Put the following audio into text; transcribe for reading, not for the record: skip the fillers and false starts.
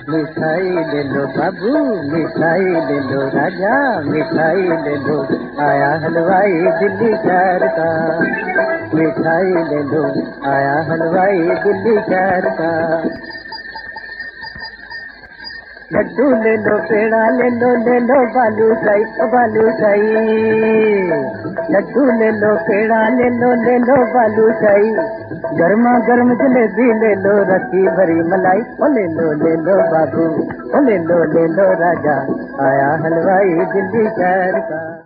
मिठाई ले लो बाबू, मिठाई ले लो राजा, मिठाई ले लो, आया हलवाई दिल्ली शहर का। मिठाई ले लो, आया हलवाई दिल्ली शहर का। लड्डू ले लो, पेड़ा ले लो बालूशाही, बालूशाही। लड्डू ले लो, पेड़ा ले लो बालूशाही। गर्मा गर्म जलेबी ले लो, रसी भरी मलाई। ओ ले लो बाबू, ओ ले लो राजा, आया हलवाई दिल्ली शहर का।